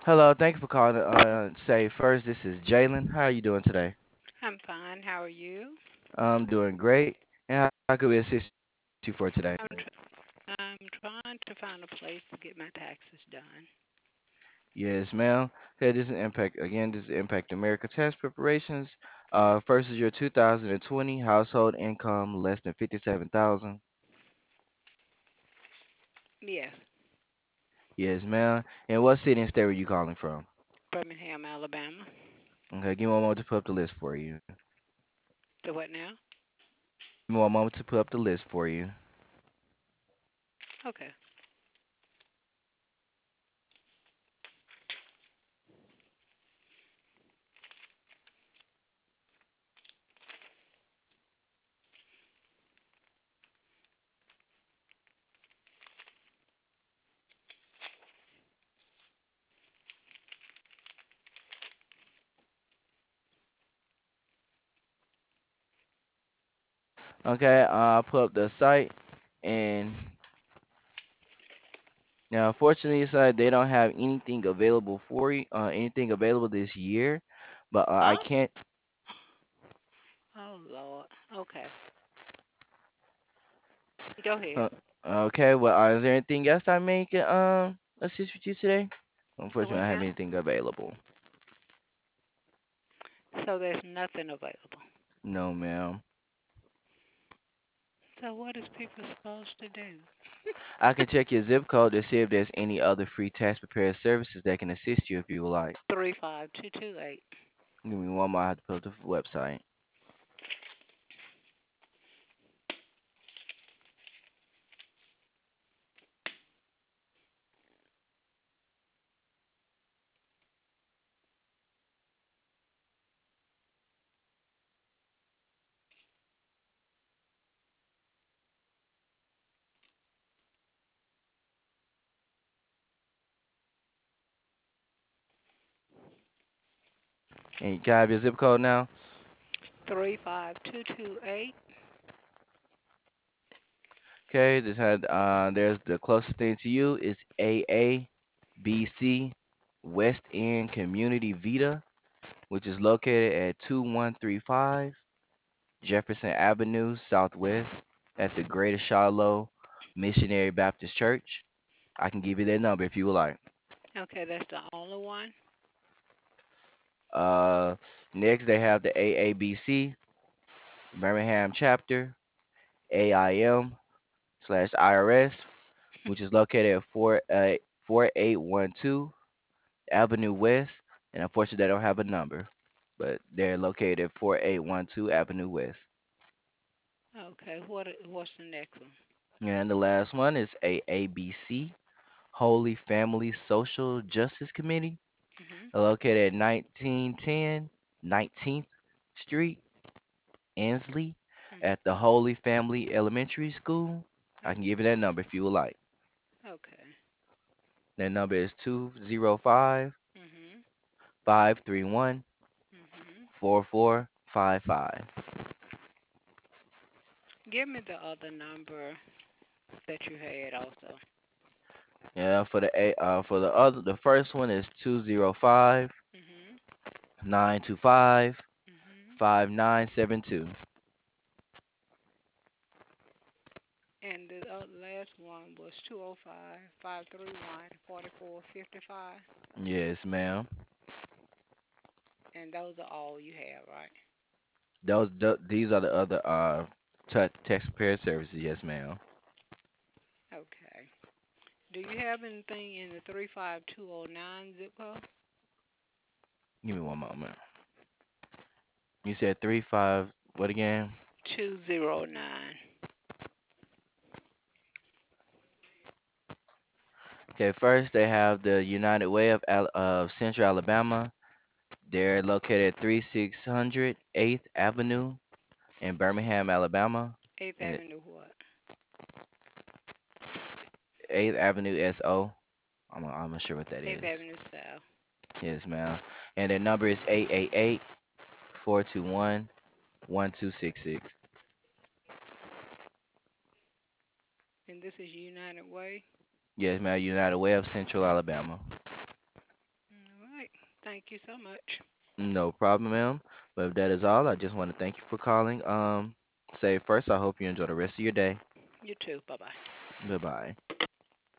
Hello, thank you for calling. Say first, this is Jalen. How are you doing today? I'm fine. How are you? I'm doing great. And how could we assist you for today? I'm trying to find a place to get my taxes done. Yes, ma'am. Hey, this is Impact again. This is Impact America tax preparations. First is your 2020 household income less than 57,000. Yes, Yes, ma'am. And what city and state were you calling from? Birmingham, Alabama. Okay, give me one moment to put up the list for you. The what now? Give me one moment to put up the list for you. Okay. Okay, I'll put up the site and now, unfortunately, sir, they don't have anything available for you, anything available this year. But I Huh? can't. Oh Lord. Okay. Go ahead. Uh, okay, well, is there anything else I may can assist with you today? The Unfortunately, what I don't have now? anything available. So there's nothing available. No, ma'am. So what is people supposed to do? I can check your zip code to see if there's any other free tax prepared services that can assist you if you would like. 35228. Give me one more. I have to put up the website. And can I have your zip code now? 35228. Okay, this had there's the closest thing to you is AABC West End Community Vita, which is located at 2135 Jefferson Avenue Southwest at the Greater Shiloh Missionary Baptist Church. I can give you their number if you would like. Okay, that's the only one. Uh, Next they have the AABC Birmingham chapter, AIM/IRS, which is located at 4812 Avenue West. And unfortunately, they don't have a number, but they're located at 4812 Avenue West. Okay, what's the next one? And the last one is AABC Holy Family Social Justice Committee, Mhm. located at 1910 19th Street, Ensley, Mhm. at the Holy Family Elementary School. I can give you that number if you would like. Okay. That number is 205 Mhm. 531 Mhm. 4455. Give me the other number that you had also. Yeah, for the first one is 205 Mhm. 925 Mhm. 5972. And the last one was 205 531 4455. Yes, ma'am. And those are all you have, right? These are the other tax prepared services. Yes, ma'am. Okay. Do you have anything in the 35209 zip code? Give me one moment. You said 35. What again? 209. Okay, first they have the United Way of Central Alabama. They're located at 3600 8th Avenue in Birmingham, Alabama. 8th And Avenue what? 8th Avenue SO. I'm not sure what that 8th is. Avenue South. Yes, ma'am. And their number is 888 421 1266. And this is United Way. Yes, ma'am. United Way of Central Alabama. Thank you so much. No problem, ma'am. But if that is all, I just want to thank you for calling. Say first, I hope you enjoy the rest of your day. You too. Bye bye. Bye bye.